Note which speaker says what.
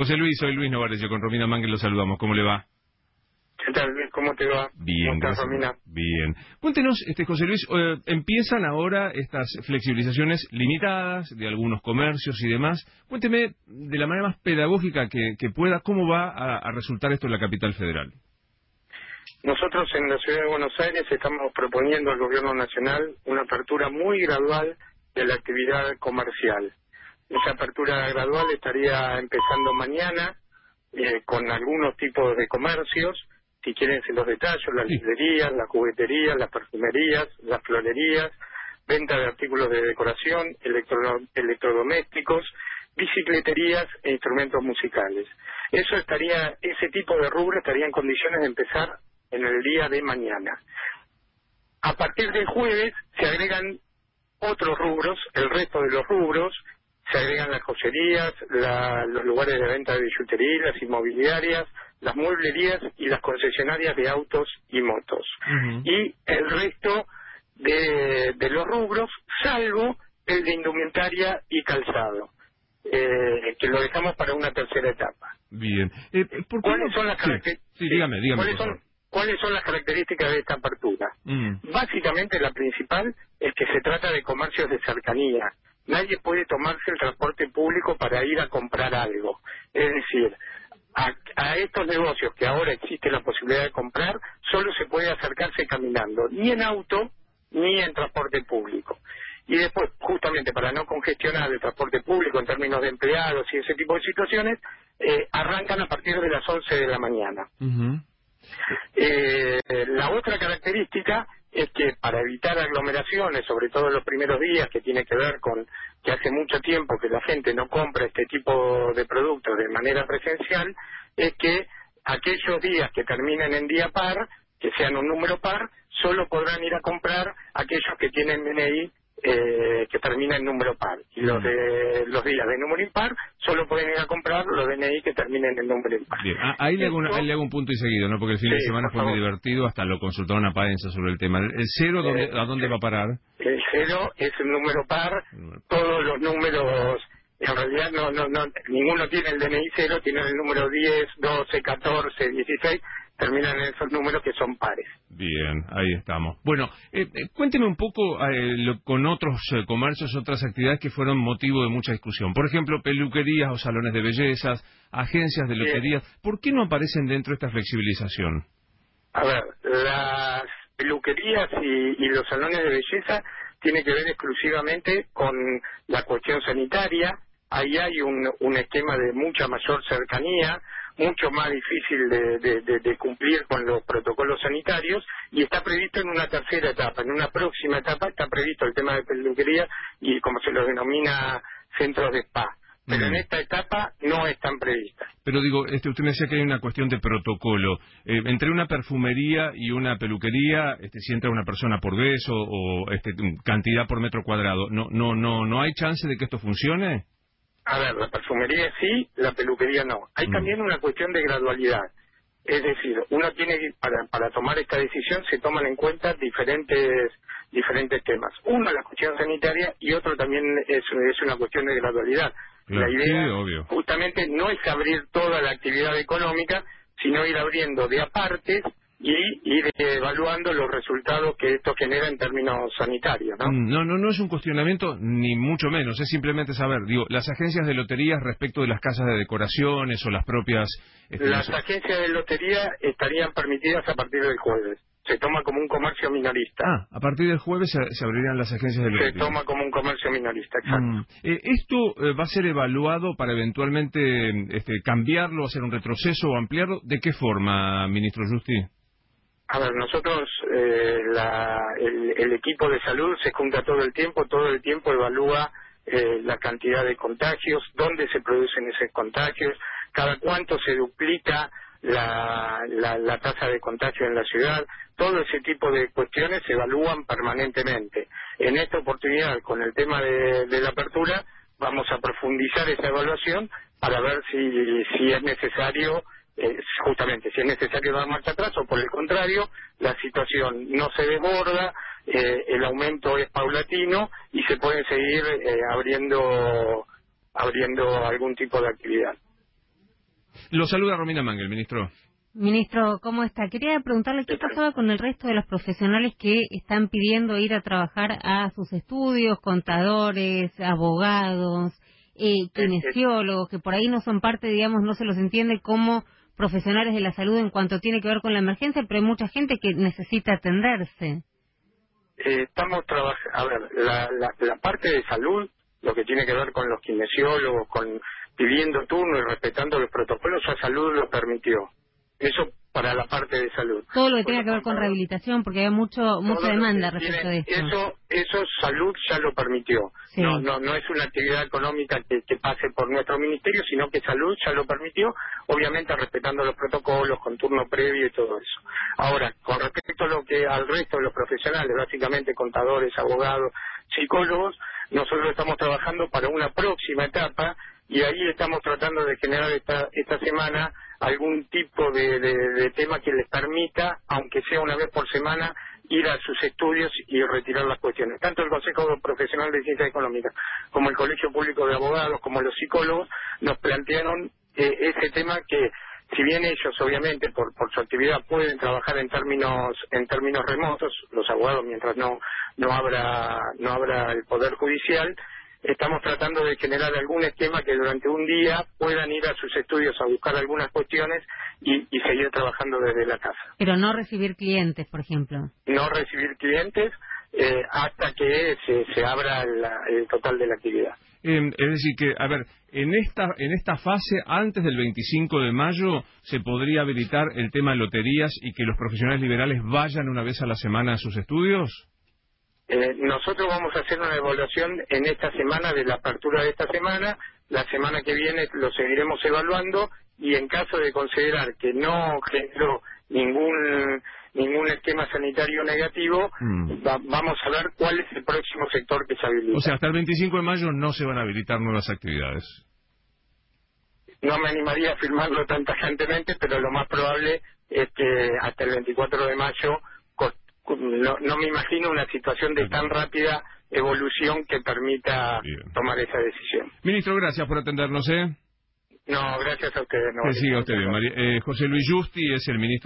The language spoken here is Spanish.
Speaker 1: José Luis, soy Luis Novarecio, con Romina Mangel lo saludamos. ¿Cómo le va?
Speaker 2: ¿Qué tal, Luis? ¿Cómo te va?
Speaker 1: Bien,
Speaker 2: ¿Cómo estás,
Speaker 1: gracias.
Speaker 2: Romina?
Speaker 1: Bien. Cuéntenos, José Luis, empiezan ahora estas flexibilizaciones limitadas de algunos comercios y demás. Cuénteme de la manera más pedagógica que pueda, ¿cómo va a resultar esto en la capital federal?
Speaker 2: Nosotros en la ciudad de Buenos Aires estamos proponiendo al gobierno nacional una apertura muy gradual de la actividad comercial. Esa apertura gradual estaría empezando mañana con algunos tipos de comercios. Si quieren se los detallo: las librerías, las jugueterías, las perfumerías, las florerías, venta de artículos de decoración, electrodomésticos, bicicleterías e instrumentos musicales. Ese tipo de rubro estaría en condiciones de empezar en el día de mañana. A partir del jueves se agregan otros rubros, el resto de los rubros, se agregan las joyerías, los lugares de venta de billutería, las inmobiliarias, las mueblerías y las concesionarias de autos y motos. Y el resto de los rubros, salvo el de indumentaria y calzado, que lo dejamos para una tercera etapa.
Speaker 1: Bien.
Speaker 2: ¿Cuáles son las características?
Speaker 1: Sí, dígame.
Speaker 2: ¿Cuáles son las características de esta apertura? Básicamente la principal es que se trata de comercios de cercanía. Nadie puede tomarse el transporte público para ir a comprar algo. Es decir, a estos negocios que ahora existe la posibilidad de comprar, solo se puede acercarse caminando, ni en auto ni en transporte público. Y después, justamente para no congestionar el transporte público en términos de empleados y ese tipo de situaciones, arrancan a partir de las 11 de la mañana. La otra característica es que para evitar aglomeraciones, sobre todo en los primeros días, que tiene que ver con que hace mucho tiempo que la gente no compra este tipo de productos de manera presencial, es que aquellos días que terminen en día par, que sean un número par, solo podrán ir a comprar aquellos que tienen DNI que termina en número par. Y los días de número impar solo pueden ir a comprar los DNI que terminen en número impar.
Speaker 1: Bien. Ahí le hago un punto y seguido, ¿no? Porque el fin de semana fue muy divertido, hasta lo consultaron a Paenza sobre el tema. ¿El cero a dónde va a parar?
Speaker 2: El cero es un número par. Todos los números, en realidad ninguno tiene el DNI cero, tienen el número 10, 12, 14, 16, terminan en esos números que son pares.
Speaker 1: Bien, ahí estamos. Bueno, cuénteme un poco con otros comercios, otras actividades que fueron motivo de mucha discusión. Por ejemplo, peluquerías o salones de bellezas, agencias de loterías. ¿Por qué no aparecen dentro de esta flexibilización?
Speaker 2: A ver, las peluquerías y los salones de belleza tienen que ver exclusivamente con la cuestión sanitaria. Ahí hay un esquema de mucha mayor cercanía, mucho más difícil de cumplir con los protocolos sanitarios, y está previsto en una tercera etapa. En una próxima etapa está previsto el tema de peluquería y, como se lo denomina, centros de spa. Pero en esta etapa no están previstas.
Speaker 1: Pero digo, usted me decía que hay una cuestión de protocolo. Entre una perfumería y una peluquería, si entra una persona por vez o cantidad por metro cuadrado, ¿no hay chance de que esto funcione?
Speaker 2: A ver, la perfumería sí, la peluquería no. Hay también una cuestión de gradualidad. Es decir, uno tiene que, para tomar esta decisión, se toman en cuenta diferentes temas. Uno, la cuestión sanitaria, y otro también es una cuestión de gradualidad.
Speaker 1: Claro,
Speaker 2: la idea,
Speaker 1: sí, obvio,
Speaker 2: justamente, no es abrir toda la actividad económica, sino ir abriendo de apartes y ir evaluando los resultados que esto genera en términos sanitarios, ¿no?
Speaker 1: No es un cuestionamiento, ni mucho menos, es simplemente saber, las agencias de loterías respecto de las casas de decoraciones o las propias...
Speaker 2: Las agencias de lotería estarían permitidas a partir del jueves. Se toma como un comercio minorista.
Speaker 1: A partir del jueves se abrirían las agencias de lotería.
Speaker 2: Se toma como un comercio minorista, exacto.
Speaker 1: ¿Esto va a ser evaluado para eventualmente cambiarlo, hacer un retroceso o ampliarlo? ¿De qué forma, ministro Justi?
Speaker 2: A ver, nosotros, el equipo de salud se junta todo el tiempo evalúa la cantidad de contagios, dónde se producen esos contagios, cada cuánto se duplica la tasa de contagio en la ciudad. Todo ese tipo de cuestiones se evalúan permanentemente. En esta oportunidad, con el tema de la apertura, vamos a profundizar esa evaluación para ver si es necesario, justamente, si es necesario dar marcha atrás, o por el contrario, la situación no se desborda, el aumento es paulatino y se puede seguir abriendo algún tipo de actividad.
Speaker 1: Lo saluda Romina Mangel, ministro.
Speaker 3: Ministro, ¿cómo está? Quería preguntarle qué pasaba con el resto de los profesionales que están pidiendo ir a trabajar a sus estudios, contadores, abogados, kinesiólogos, que por ahí no son parte, digamos, no se los entiende como profesionales de la salud en cuanto tiene que ver con la emergencia, pero hay mucha gente que necesita atenderse.
Speaker 2: Estamos trabajando, a ver, la parte de salud, lo que tiene que ver con los kinesiólogos, con pidiendo turno y respetando los protocolos, ya salud lo permitió. Eso para la parte de salud.
Speaker 3: Todo lo que tenga que ver con rehabilitación, porque hay mucha demanda respecto de esto.
Speaker 2: Eso salud ya lo permitió.
Speaker 3: Sí.
Speaker 2: No es una actividad económica que pase por nuestro ministerio, sino que salud ya lo permitió, obviamente respetando los protocolos, con turno previo y todo eso. Ahora, con respecto a al resto de los profesionales, básicamente contadores, abogados, psicólogos, nosotros estamos trabajando para una próxima etapa y ahí estamos tratando de generar esta semana algún tipo de tema que les permita, aunque sea una vez por semana, ir a sus estudios y retirar las cuestiones. Tanto el Consejo Profesional de Ciencias Económicas como el Colegio Público de Abogados, como los psicólogos, nos plantearon ese tema que, si bien ellos obviamente por su actividad pueden trabajar en términos remotos, los abogados mientras no abra el Poder Judicial, estamos tratando de generar algún esquema que durante un día puedan ir a sus estudios a buscar algunas cuestiones y seguir trabajando desde la casa.
Speaker 3: Pero no recibir clientes, por ejemplo.
Speaker 2: No recibir clientes hasta que se abra el total de la actividad.
Speaker 1: Es decir que, a ver, en esta fase, antes del 25 de mayo, ¿se podría habilitar el tema de loterías y que los profesionales liberales vayan una vez a la semana a sus estudios?
Speaker 2: Nosotros vamos a hacer una evaluación en esta semana de la apertura de esta semana. La semana que viene lo seguiremos evaluando y en caso de considerar que no generó ningún esquema sanitario negativo, vamos a ver cuál es el próximo sector que se habilita.
Speaker 1: O sea, hasta el 25 de mayo no se van a habilitar nuevas actividades.
Speaker 2: No me animaría a afirmarlo tan tajantemente, pero lo más probable es que hasta el 24 de mayo no me imagino una situación de tan rápida evolución que permita tomar esa decisión.
Speaker 1: Ministro, gracias por atendernos.
Speaker 2: No, gracias a ustedes.
Speaker 1: Que siga usted bien. José Luis Justi es el ministro